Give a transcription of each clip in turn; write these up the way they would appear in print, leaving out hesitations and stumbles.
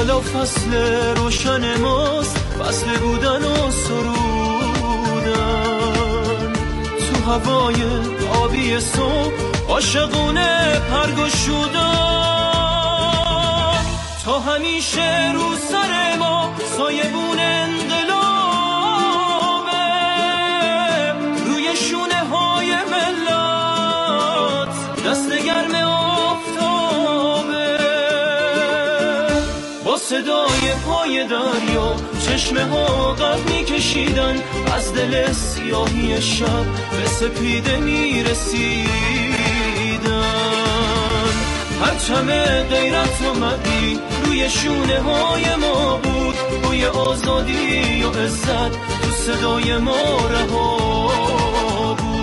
حالا فصل روشن ماست، فصل بودن و سرودن. تو هوای آبی صبح عاشقونه پرگشودن. تا همیشه رو سر ما سایبون انقلابه، روی شونه های ملت دست گرم آفتابه. با صدای پای دریا چشمه ها قد می کشیدن، از دل سیاهی شب به سپیده می رسیدن. پرچم غیرت آمدی روی شونه های ما بود، بوی آزادی و عزت تو صدای ما رها بود.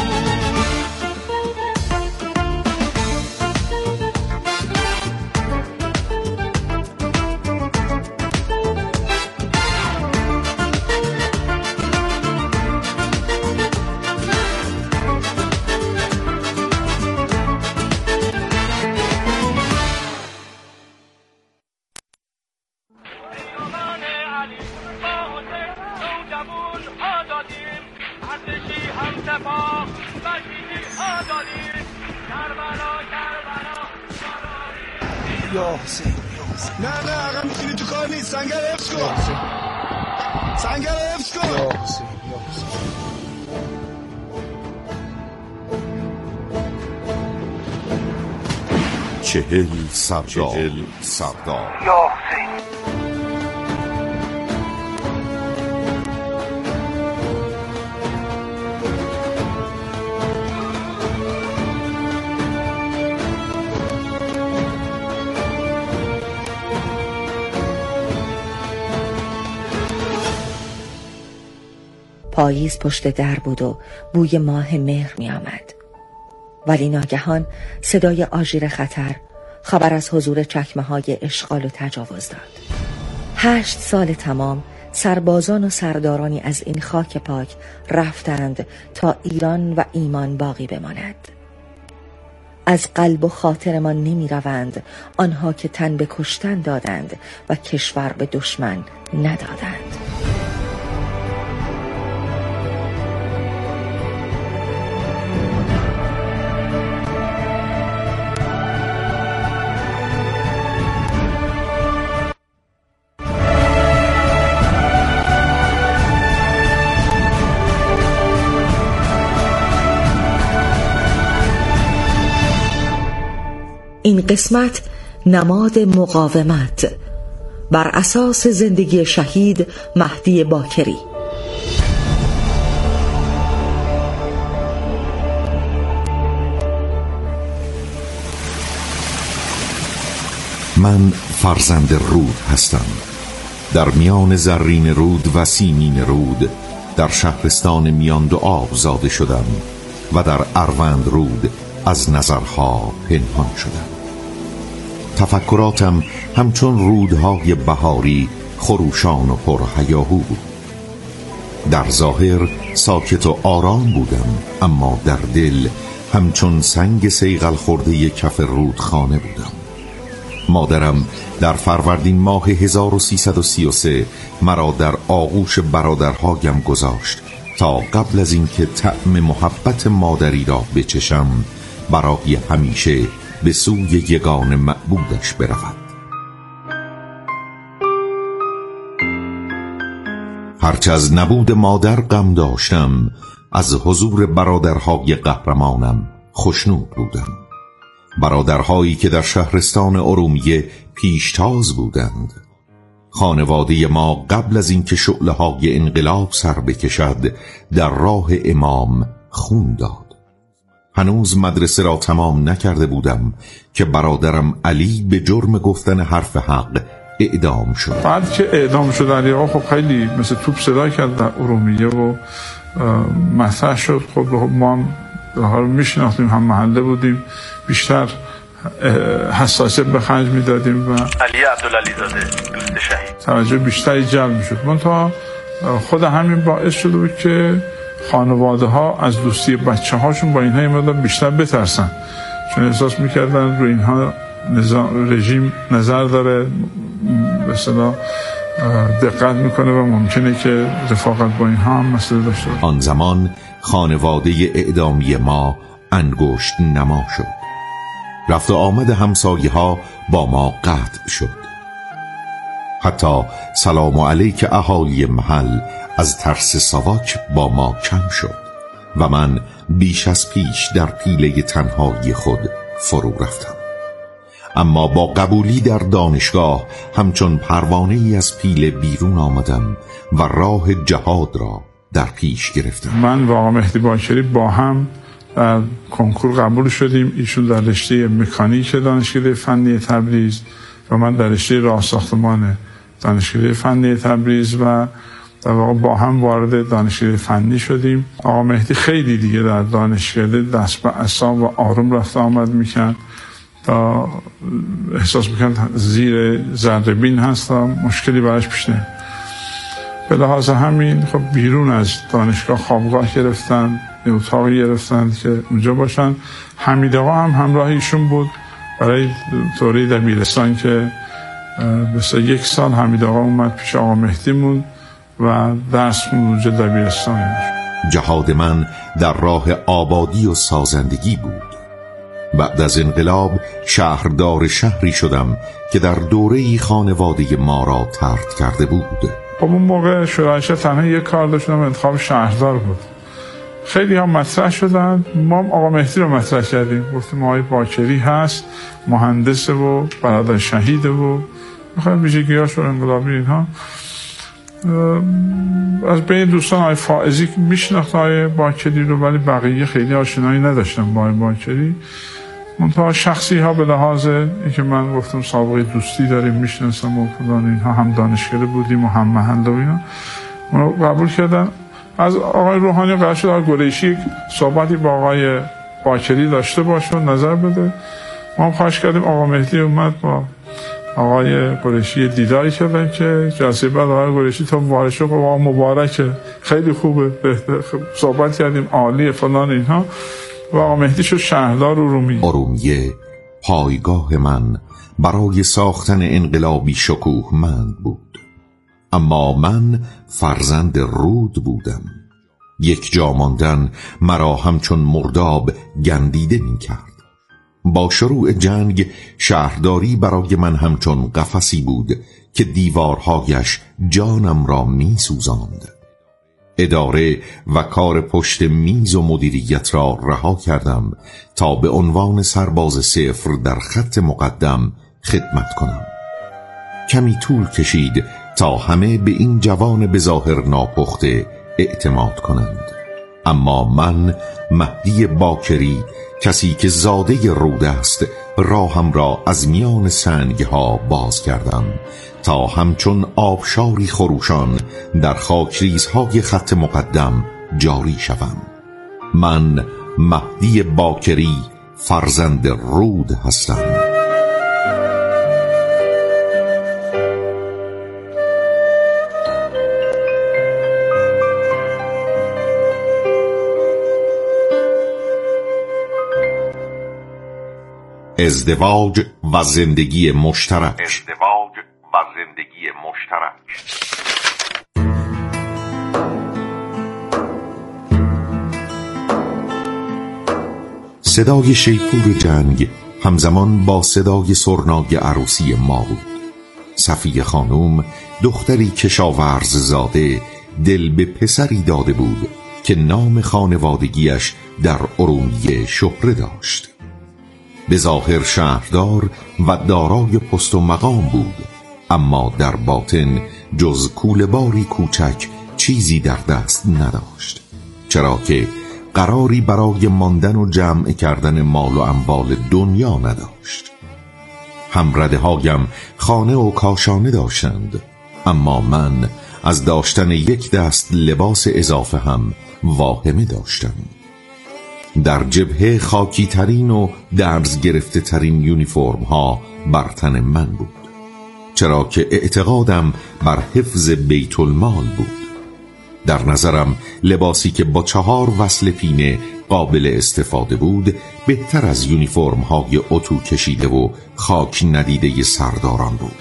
یا حسین نه آقا میتونی تو کار نیست. سنگر حفظ کن، سنگر حفظ کن. یا حسین 40 سردار. یا حسین پاییز پشت در بود و بوی ماه مهر می آمد. ولی ناگهان صدای آژیر خطر خبر از حضور چکمه های اشغال و تجاوز داد. 8 سال تمام سربازان و سردارانی از این خاک پاک رفتند تا ایران و ایمان باقی بماند. از قلب و خاطرمان نمی روند آنها که تن به کشتن دادند و کشور به دشمن ندادند. این قسمت نماد مقاومت بر اساس زندگی شهید مهدی باکری. من فرزند رود هستم. در میان زرین رود و سیمین رود در شهرستان میان دو آب زاده شدم و در اروند رود از نظرها پنهان شدم. تفکراتم همچون رودهای بهاری خروشان و پرهیاهو بود. در ظاهر ساکت و آرام بودم، اما در دل همچون سنگ صیقل خورده کف رودخانه بودم. مادرم در فروردین ماه 1333 مرا در آغوش برادرهایم گذاشت تا قبل از اینکه طعم محبت مادری را بچشم برای همیشه به سوی یگان معبودش برود. هرچه از نبود مادر غم داشتم، از حضور برادرهای قهرمانم خوشنود بودم. برادرهایی که در شهرستان ارومیه پیشتاز بودند. خانواده ما قبل از اینکه شعله‌های انقلاب سر بکشد در راه امام خون داد. هنوز مدرسه را تمام نکرده بودم که برادرم علی به جرم گفتن حرف حق اعدام شد. بعد که اعدام شد علی آقا خب خیلی مثل توپ صدا کرد در ارومیه و مطرح شد. خب ما هم میشناختیم، هم محله بودیم، بیشتر حساسیت به خرج میدادیم و علی عبدالعلی زاده دوست شهید توجه بیشتری جلب میشد. منتها خود همین باعث شده بود که خانواده ها از دوستی بچه هاشون با اینها مقدار بیشتر بترسن، چون احساس میکردن رو اینها رژیم نظر داره، به اصطلاح دقت میکنه و ممکنه که رفاقت با اینها هم مسئله داشته باشه. آن زمان خانواده اعدامی ما انگشت نما شد. رفت و آمد همسایه ها با ما قطع شد. حتی سلام علیک اهالی محل از ترس ساواک با ما کم شد و من بیش از پیش در پیله تنهایی خود فرو رفتم. اما با قبولی در دانشگاه همچون پروانه ای از پیله بیرون آمدم و راه جهاد را در پیش گرفتم. من و آقا مهدی باکری با هم در کنکور قبول شدیم. ایشون در رشته مکانیک دانشکده فنی تبریز و من در رشته راه ساختمان دانشکده فنی تبریز و در واقع با هم وارد دانشکده فنی شدیم. آقا مهدی خیلی دیگه در دانشکده دست به عصا و آروم رفت آمد میکرد تا احساس میکرد زیر ذره‌بین هست و مشکلی براش پیش نمیاد. به لحاظ همین خب بیرون از دانشگاه خوابگاه گرفتن، اتاقی گرفتن که اونجا باشن. حمید آقا هم همراه ایشون بود برای دوره دبیرستان که مثلا 1 سال حمید آقا اومد پیش آقا مهدی موند و درس خوند اونجا دبیرستان. جهاد من در راه آبادی و سازندگی بود. بعد از انقلاب شهردار شهری شدم که در دوره‌ای خانواده ما را طرد کرده بود. خب اون موقع شورای شهر تنها یک کار داشتم، انتخاب شهردار بود. خیلی هم مطرح شدن، ما آقا مهدی رو مطرح کردیم. گفتیم آقای باکری هست، مهندسه و برادر شهیده و میخوایم ویژگی‌هاش رو انقلابی اینها. از بین دوستان آقای فائزی که میشناخت آقای باکری رو، ولی بقیه خیلی آشنایی نداشتم با آقای باکری. منتها شخصی ها به لحاظ اینکه من گفتم سابقه دوستی داریم، میشناسم و فلان اینها، هم دانشکده بودیم و هم محل و اینا، اون رو قبول کردن. از آقای روحانی قرار شد آقای قریشی صحبتی با آقای باکری داشته باشه و نظر بده. ما هم خواهش کردیم. آقا مهدی اومد با آقای قریشی دیداری کردن که جلسه بعد آقای قریشی تا وارد شد آقا مبارکه، خیلی خوبه، بهتر صحبت کردیم، عالیه فلان اینها. و آقا مهدی شد شهردار ارومیه. پایگاه من برای ساختن انقلابی شکوهمند بود، اما من فرزند رود بودم. یک جا ماندن مرا همچون مرداب گندیده می کرد. با شروع جنگ شهرداری برای من همچون قفسی بود که دیوارهایش جانم را می سوزاند. اداره و کار پشت میز و مدیریت را رها کردم تا به عنوان سرباز صفر در خط مقدم خدمت کنم. کمی طول کشید تا همه به این جوان بظاهر ناپخته اعتماد کنند، اما من مهدی باکری، کسی که زاده رود است، راهم را از میان سنگها باز کردم تا همچون آبشاری خروشان در خاکریزهای خط مقدم جاری شوم. من مهدی باکری فرزند رود هستم. ازدواج و زندگی مشترک. صدای شیپور جنگ همزمان با صدای سرنای عروسی ما بود. صفیه خانوم، دختری کشاورز زاده، دل به پسری داده بود که نام خانوادگیش در ارومیه شهره داشت. به ظاهر شهردار و دارای پست و مقام بود، اما در باطن جز کوله‌باری کوچک چیزی در دست نداشت، چرا که قراری برای ماندن و جمع کردن مال و اموال دنیا نداشت. همرده هایم خانه و کاشانه داشتند، اما من از داشتن یک دست لباس اضافه هم واهمه داشتم. در جبهه خاکی ترین و درز گرفته ترین یونیفرم ها بر تن من بود، چرا که اعتقادم بر حفظ بیت المال بود. در نظرم لباسی که با 4 وصل پینه قابل استفاده بود بهتر از یونیفرم های اتو کشیده و خاک ندیده سرداران بود.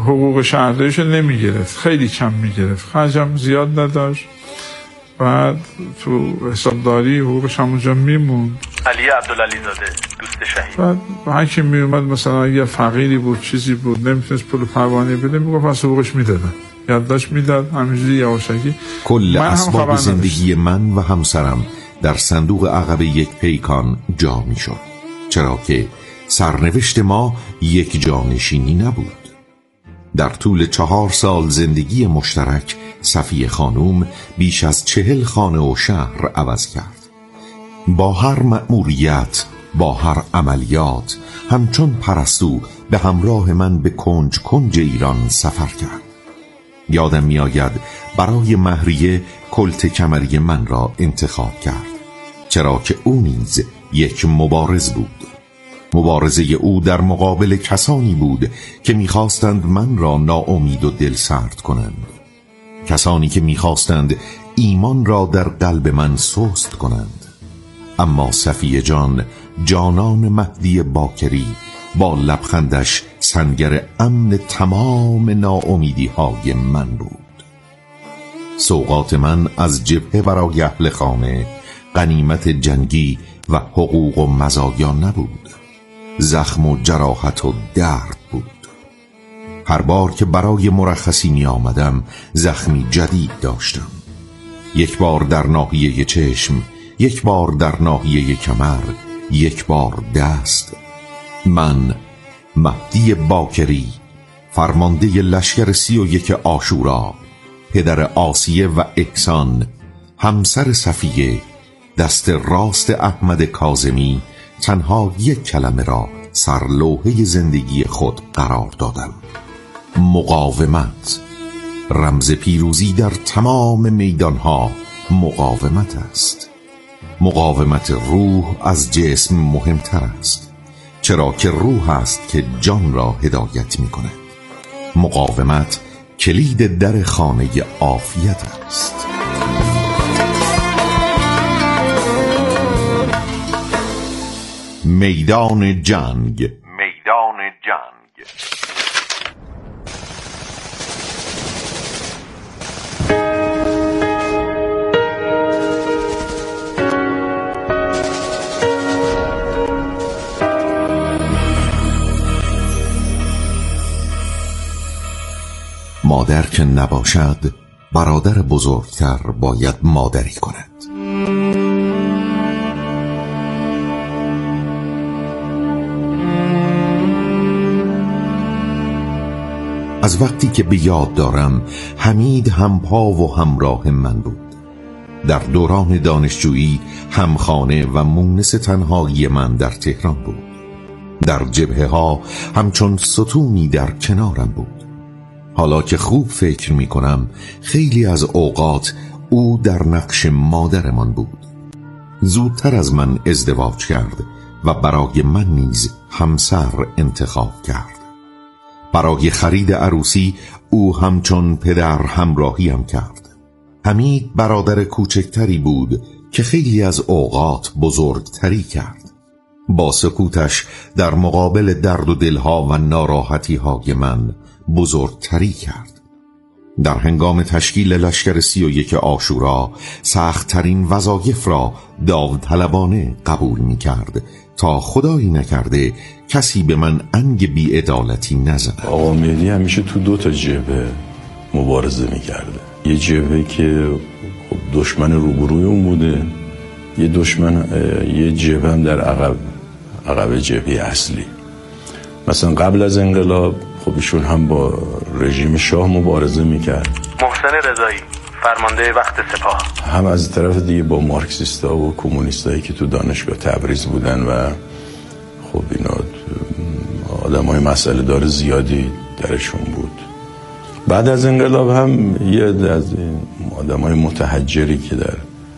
حقوق شهرداریش نمیگرفت، خیلی کم میگرفت، خرجم زیاد نداشت. بعد تو حسابداری حقوقش همونجا میموند. علی عبدالعلی زاده دوست شهید. بعد هر کی میومد مثلا یه فقیری بود چیزی بود نمیتونست پول پروانه بده، میگفت پس حقوقش میدادن، یادداشت میداد، همینجوری یواشکی. کل اسباب زندگی من و همسرم در صندوق عقب یک پیکان جا میشد، چرا که سرنوشت ما یک جانشینی نبود. در طول 4 سال زندگی مشترک صفیه خانوم بیش از 40 خانه و شهر عوض کرد. با هر مأموریت، با هر عملیات، همچون پرستو به همراه من به کنج کنج ایران سفر کرد. یادم میآید برای مهریه کلت کمری من را انتخاب کرد، چرا که او نیز یک مبارز بود. مبارزه او در مقابل کسانی بود که می‌خواستند من را ناامید و دل سرد کنند، کسانی که می‌خواستند ایمان را در قلب من سست کنند. اما صفیه جان، جانان مهدی باکری، با لبخندش سنگر امن تمام ناامیدی‌های من بود. سوغات من از جبهه برای اهل خانه غنیمت جنگی و حقوق و مزایا نبود، زخم و جراحت و درد بود. هر بار که برای مرخصی می آمدم زخمی جدید داشتم، یک بار در ناحیه چشم، یک بار در ناحیه کمر، یک بار دست. من مهدی باکری، فرمانده لشکر 31 عاشورا، پدر آسیه و احسان، همسر صفیه، دست راست احمد کاظمی، تنها یک کلمه را سرلوحه زندگی خود قرار دادم: مقاومت. رمز پیروزی در تمام میدانها مقاومت است. مقاومت روح از جسم مهمتر است، چرا که روح است که جان را هدایت می کند. مقاومت کلید در خانه عافیت است. میدان جنگ. میدان جنگ. مادر که نباشد، برادر بزرگتر باید مادری کند. از وقتی که به یاد دارم حمید همپا و همراه من بود. در دوران دانشجویی همخانه و مونس تنهایی من در تهران بود. در جبهه ها همچون ستونی در کنارم بود. حالا که خوب فکر می کنم خیلی از اوقات او در نقش مادرمان بود. زودتر از من ازدواج کرد و برای من نیز همسر انتخاب کرد. برای خرید عروسی او همچون پدر همراهیم کرد. حمید برادر کوچکتری بود که خیلی از اوقات بزرگتری کرد. با سکوتش در مقابل درد و دلها و ناراحتی های من بزرگتری کرد. در هنگام تشکیل لشکر 31 عاشورا سخت‌ترین وظایف را داوطلبانه قبول می کرد تا خدایی نکرده کسی به من انگ بی‌عدالتی نزند. آقا مهدی همیشه تو 2 جبهه مبارزه می کرده. یه جبهه که دشمن روبروی اون بوده، یه جبهه هم در عقب جبهه اصلی. مثلا قبل از انقلاب خب ایشون هم با رژیم شاه مبارزه میکرد. محسن رضایی فرمانده وقت سپاه هم از طرف دیگه با مارکسیستا و کمونیستایی که تو دانشگاه تبریز بودن و خب اینا آدمای مسئله دار زیادی درشون بود. بعد از انقلاب هم یه از آدمای متحجری که در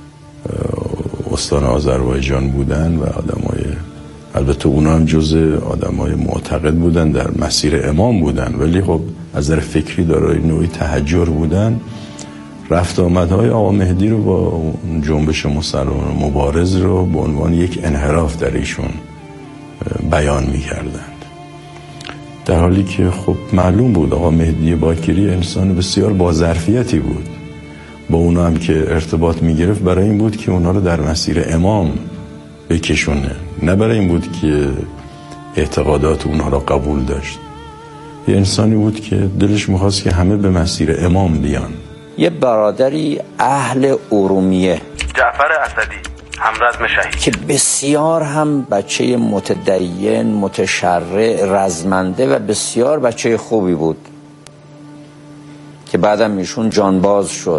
استان آذربایجان بودن و آدمای، البته اونا هم جزء آدمای معتقد بودن، در مسیر امام بودن، ولی خب از نظر فکری دارای نوعی تحجر بودن. رفت آمدهای آقا مهدی رو با جنبش مسلمان مبارز رو به عنوان یک انحراف در ایشون بیان می‌کردند. در حالی که خب معلوم بود آقا مهدی باکری انسان بسیار با ظرفیتی بود، با اونا هم که ارتباط میگرفت برای این بود که اونا رو در مسیر امام بکشونه، نه برای این بود که اعتقادات اونا رو قبول داشت. یه انسانی بود که دلش میخواست که همه به مسیر امام بیان. یه برادری اهل ارومیه، جعفر اسدی، همرزم شهید، که بسیار هم بچه متدین، متشرع، رزمنده و بسیار بچه خوبی بود که بعدم ایشون جانباز شد.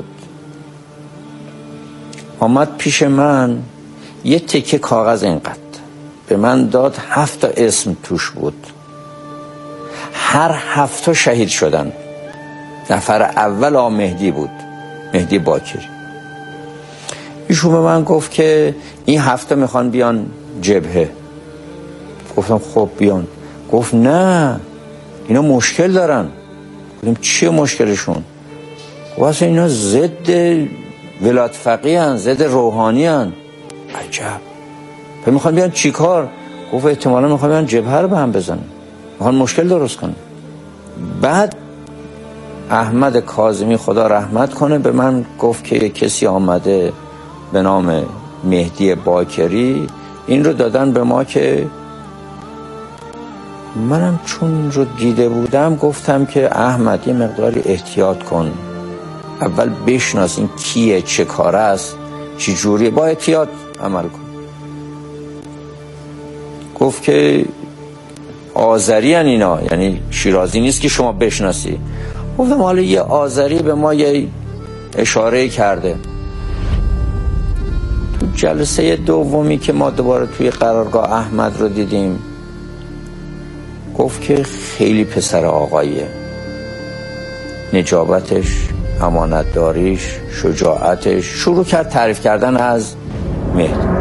آمد پیش من، یه تکه کاغذ اینقدر به من داد، 7 تا اسم توش بود، هر 7 تا شهید شدن. نفر اول آقا مهدی بود، مهدی باکری. ایشون به من گفت که این 7 تا میخوان بیان جبهه. گفتم خب بیان. گفت نه اینا مشکل دارن. گفتم چیه مشکلشون؟ گفت اینا ضد ولایت فقیه هن، ضد روحانی هن. عجب. میخوان بیان چی کار؟ گفت احتمالا میخوان بیان جبهه رو به هم بزنن، میخوان مشکل درست کنن. بعد احمد کاظمی خدا رحمت کنه به من گفت که کسی آمده به نام مهدی باکری، این رو دادن به ما که منم چون رو دیده بودم گفتم که احمد یه مقداری احتیاط کن، اول بشناس این کیه، چه کاره است، چی جوریه، با احتیاط عمل کن. گفت که آذری هن اینا، یعنی شیرازی نیست که شما بشناسی. گفتم حالا یه آذری به ما یه اشاره کرده. تو جلسه دومی که ما دوباره توی قرارگاه احمد رو دیدیم گفت که خیلی پسر آقاییه، نجابتش، امانتداریش، شجاعتش. شروع کرد تعریف کردن از مهدی.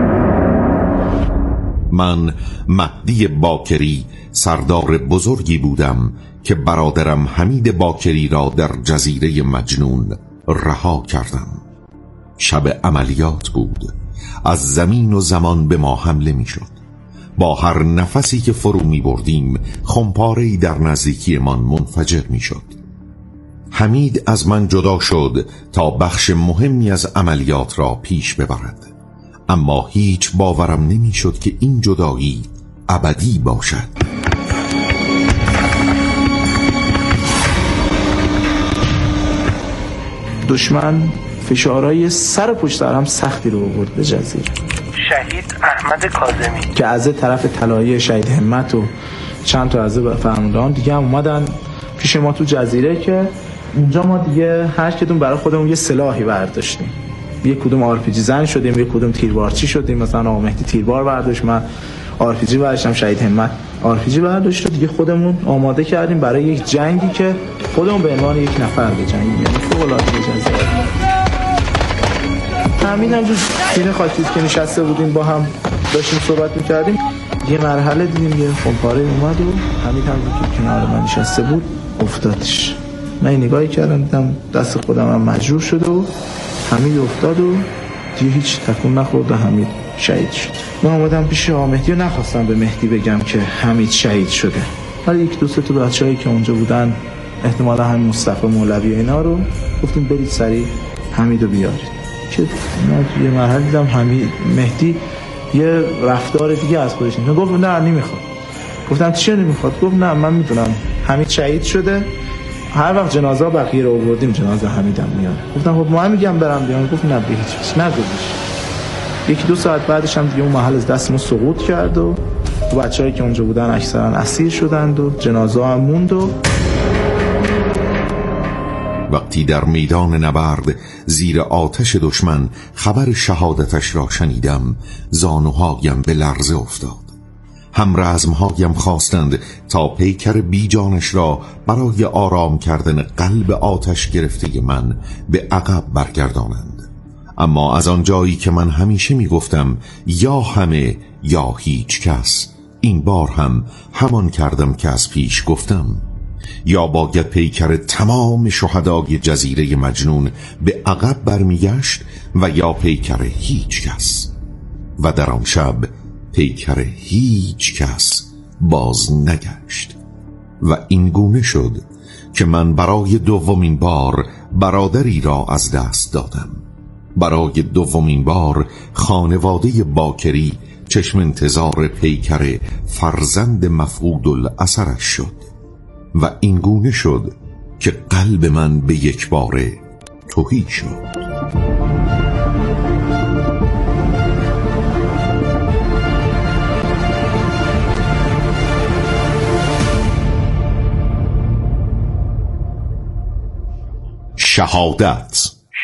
من مهدی باکری سردار بزرگی بودم که برادرم حمید باکری را در جزیره مجنون رها کردم. شب عملیات بود، از زمین و زمان به ما حمله می شد. با هر نفسی که فرو می بردیم خمپاره‌ای در نزدیکی من منفجر می شد. حمید از من جدا شد تا بخش مهمی از عملیات را پیش ببرد، اما هیچ باورم نمی شد که این جدایی ابدی باشد. دشمن فشارهای سر پشت سر هم سختی رو آورد به جزیره. شهید احمد کاظمی که از طرف طلایه شهید همت و چند تا از فرماندهان دیگه هم اومدن پیش ما تو جزیره که اونجا ما دیگه هر کدوم برای خودمون یه سلاحی برداشتیم. یه کدوم RPG زن شدیم، یه کدوم تیربارچی شدیم. مثلا آقا مهدی تیربار برداشت، من RPG برداشتم، شهید همت RPG برداشت و دیگه خودمون آماده کردیم برای یک جنگی که خودمون به عنوان یک نفر بجنگیم. یعنی فوق‌العاده جزیره. همین هم سینه خاکی که نشسته بودیم با هم داشتیم صحبت می‌کردیم، یه مرحله دیدیم یه خمپاره اومد و همین هم که کنار من نشسته بود افتادش. من نگاهی کردم دیدم دست خودم هم مجروح شده و حمید افتاد و دیگه هیچ تکون نخورد و حمید شهید شد. من اومدم پیش آقا مهدی و نخواستم به مهدی بگم که حمید شهید شده. ولی یک دو سه تا بچه‌ای که اونجا بودن، احتمالا هم مصطفی مولوی اینا رو گفتیم برید سریع حمیدو بیارید. که من یه مرحله دیدم حمید مهدی یه رفتار دیگه از خودش نشون. گفت نه نمیخواد. گفتم چی نمیخواد؟ گفت نه من میدونم حمید شهید شده، هر وقت جنازه بقیه رو آوردیم جنازه حمیدم میاد. گفتم خب ما میگم برم بیام. گفت نه به هیچ وجه نگذاشت. یکی دو ساعت بعدش هم دیگه اون محل از دستمون سقوط کرد و بچه‌ای که اونجا بودن اکثرا اسیر شدند و جنازه هم موند. و وقتی در میدان نبرد زیر آتش دشمن خبر شهادتش را شنیدم، زانوهایم به لرزه افتاد. همرزمهایم خواستند تا پیکر بیجانش را برای آرام کردن قلب آتش گرفته من به عقب برگردانند. اما از آن جایی که من همیشه می گفتم یا همه یا هیچ کس، این بار هم همان کردم که از پیش گفتم. یا باید پیکر تمام شهدای جزیره مجنون به عقب برمیگشت و یا پیکر هیچ کس. و در آن شب پیکر هیچ کس باز نگشت. و این گونه شد که من برای دومین بار برادری را از دست دادم. برای دومین بار خانواده باکری چشم انتظار پیکر فرزند مفقود الاثرش شد و این گونه شد که قلب من به یک باره تهی شد. شهادت.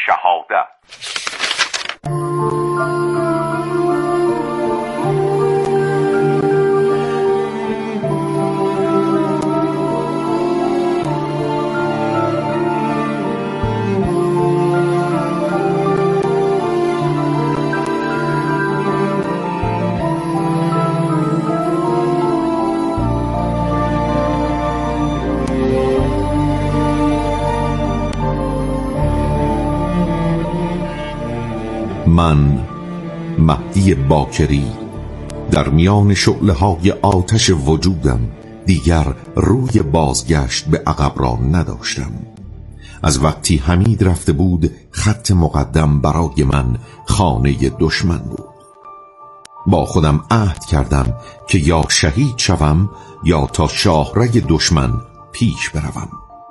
من مهدی باکری در میان شعله‌های آتش وجودم دیگر روی بازگشت به عقب را نداشتم. از وقتی حمید رفته بود خط مقدم برای من خانه دشمن بود. با خودم عهد کردم که یا شهید شوم یا تا شاهرگ دشمن پیش بروم.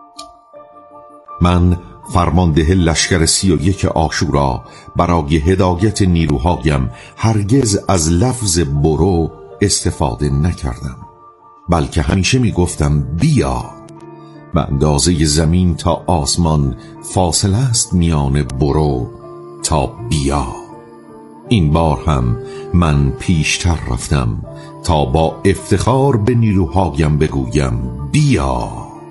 من فرمانده لشکر 31 عاشورا برای هدایت نیروهایم هرگز از لفظ برو استفاده نکردم، بلکه همیشه می گفتم بیا. به اندازه زمین تا آسمان فاصله است میان برو تا بیا. این بار هم من پیشتر رفتم تا با افتخار به نیروهایم بگویم بیا.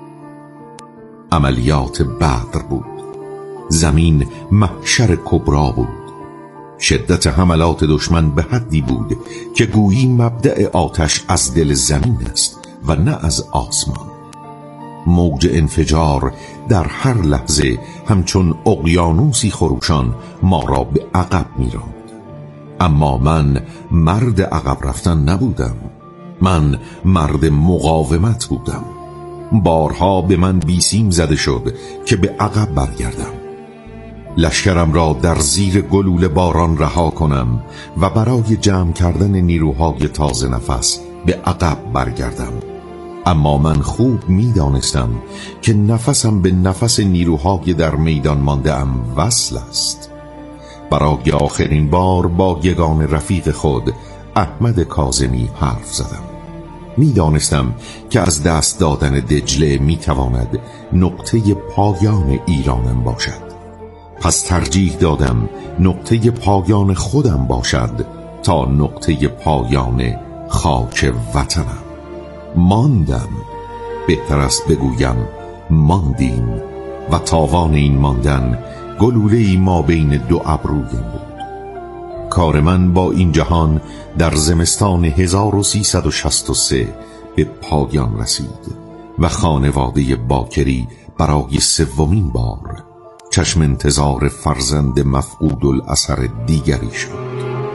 عملیات بدر بود. زمین محشر کبرا بود. شدت حملات دشمن به حدی بود که گویی مبدأ آتش از دل زمین است و نه از آسمان. موج انفجار در هر لحظه همچون اقیانوسی خروشان ما را به عقب می‌راند. اما من مرد عقب رفتن نبودم، من مرد مقاومت بودم. بارها به من بیسیم زده شد که به عقب برگردم، لشکرم را در زیر گلوله باران رها کنم و برای جمع کردن نیروهای تازه نفس به عقب برگردم. اما من خوب می‌دانستم که نفسم به نفس نیروهای در میدان مانده ام وصل است. برای آخرین بار با یگان رفیق خود احمد کاظمی حرف زدم. می‌دانستم که از دست دادن دجله می‌تواند نقطه پایان ایرانم باشد. پس ترجیح دادم نقطه پایان خودم باشد تا نقطه پایان خاک وطنم. ماندم، بهتر است بگویم ماندیم، و تاوان این ماندن گلوله‌ای ما بین دو ابرویم بود. کار من با این جهان در زمستان 1363 به پایان رسید و خانواده باکری برای سومین بار چشم انتظار فرزند مفقود الاثر دیگری شد.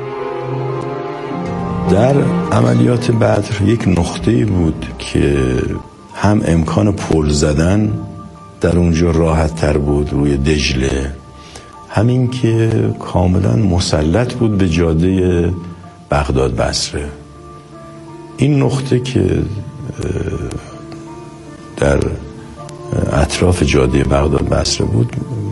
در عملیات بدر یک نقطه‌ای بود که هم امکان پل زدن در اونجا راحت تر بود روی دجله، همین که کاملا مسلط بود به جاده بغداد بصره. این نقطه که در اطراف جاده بغداد بصره بود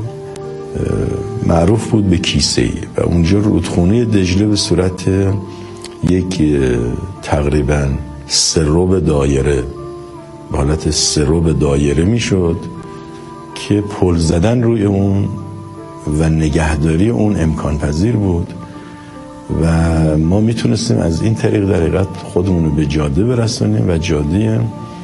معروف بود به کیسه‌ای و اونجا رودخونه دجله به صورت یک تقریبا سرب دایره، به حالت سرب دایره میشد که پل زدن روی اون و نگهداری اون امکان پذیر بود و ما میتونستیم از این طریق در حقیقت خودمون رو به جاده برسونیم و جاده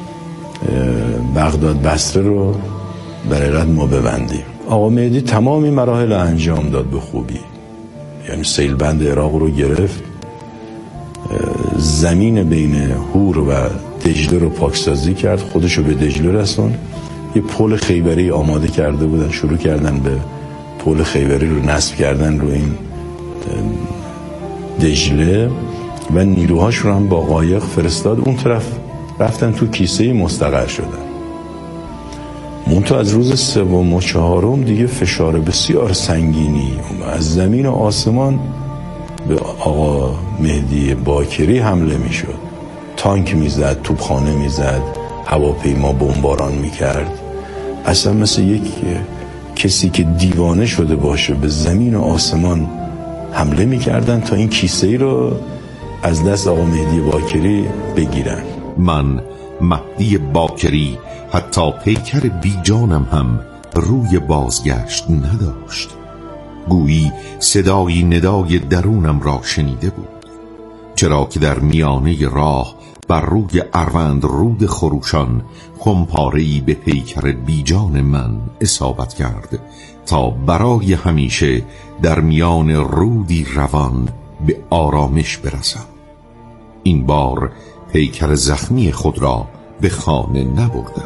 بغداد بصره رو در حقیقت ما ببندیم. آقا مهدی تمامی مراحل انجام داد به خوبی، یعنی سیل بند عراق رو گرفت، زمین بین هور و دجله رو پاکسازی کرد، خودش رو به دجله رسون. یه پل خیبری آماده کرده بودن، شروع کردن به پل خیبری رو نصب کردن رو این دجله و نیروهاش رو هم با قایق فرستاد اون طرف رفتن تو کیسه مستقر شدن. منتها از روز 3 و 4 دیگه فشار بسیار سنگینی از زمین و آسمان به آقا مهدی باکری حمله میشد. تانک میزد، توپخانه میزد، هواپیما بمباران میکرد. اصلا مثل یک کسی که دیوانه شده باشه به زمین و آسمان حمله میکردن تا این کیسه ای رو از دست آقا مهدی باکری بگیرن. من مهدی باکری حتی پیکر بیجانم هم روی بازگشت نداشت. گویی صدایی ندای درونم را شنیده بود، چرا که در میانه راه بر روی اروند رود خروشان خمپاره‌ای به پیکر بیجان من اصابت کرد تا برای همیشه در میان رودی روان به آرامش برسم. این بار پیکر زخمی خود را به خانه نبردم.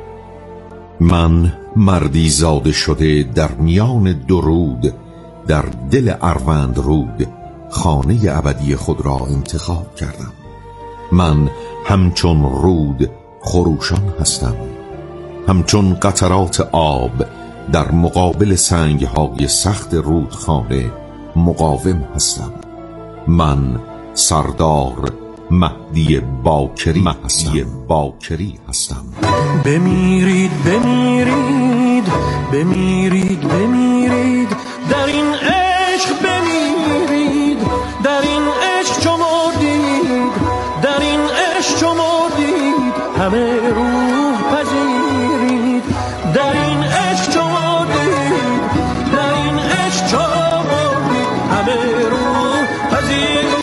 من مردی زاده شده در میان 2 رود در دل اروند رود خانه ابدی خود را انتخاب کردم. من همچون رود خروشان هستم، همچون قطرات آب در مقابل سنگ‌های سخت رودخانه مقاوم هستم. من سردار مهدی باکری هستم. بمیرید بمیرید بمیرید بمیرید در این عشق، بمیرید در این عشق چو مردید، در این عشق چو مردید همه روح پذیرید، در این عشق چو مردید، در این عشق چو مردید همه روح پذیرید.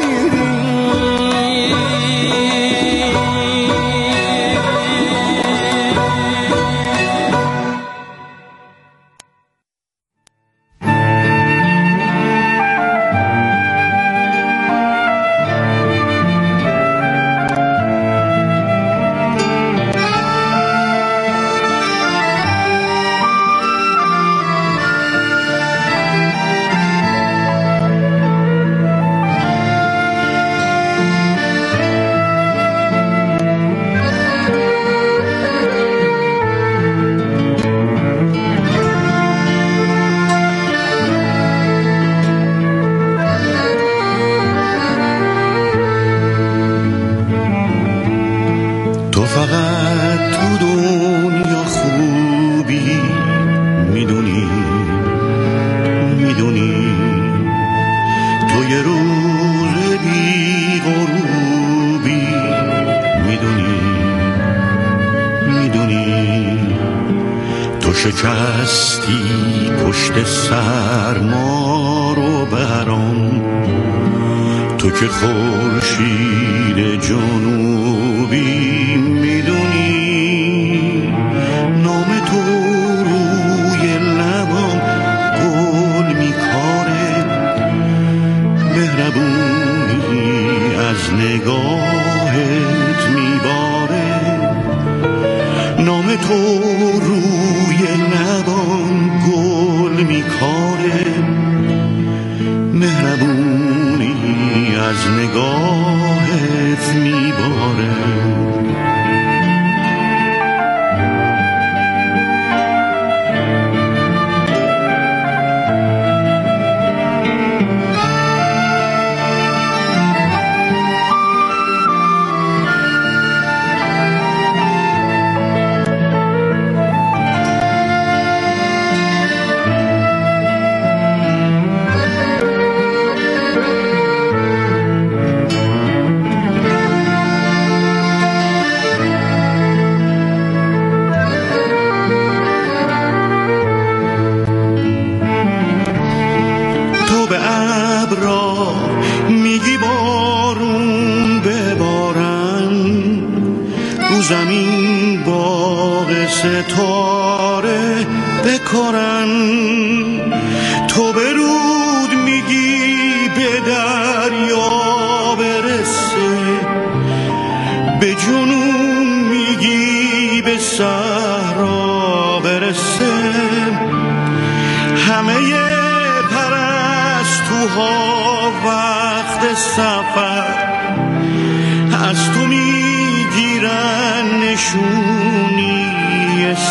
شکستی پشت سر ما رو برام، تو که خورشید جنوبی میدونی، نام تو روی لبام گل میکاره، مهربونی از نگاهت میباره، نام تو روی لبام گل میکاره، مهربونی از نگاهت میباره. زمین باغ ستاره بکارن، تو به رود میگی به دریا برسه، به جنون میگی به صحرا برسه، همه پرستوها وقت سفر از تو میگی میگیرن نشونی